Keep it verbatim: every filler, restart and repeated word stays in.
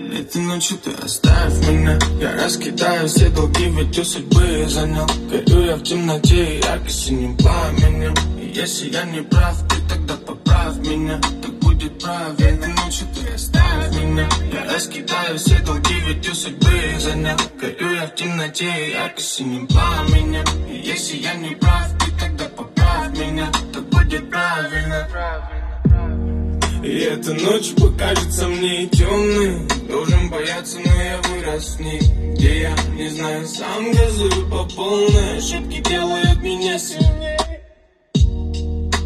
Этой ночью ты оставь меня. Я раскидаю все долги, ведь у судьбы занял. Горю я в темноте ярко-синим пламенем. И если я не прав, ты тогда поправь меня. Так будет правильно. Этой ночью ты оставь меня. Я раскидаю все долги, ведь у судьбы занял. Горю я в темноте ярко-синим пламенем. И если я не прав, ты тогда поправь меня. Так будет правильно. И эта ночь покажется мне темной. Должен бояться, но я вырос в ней, где я не знаю, сам газую по полной. Ошибки делают меня сильнее.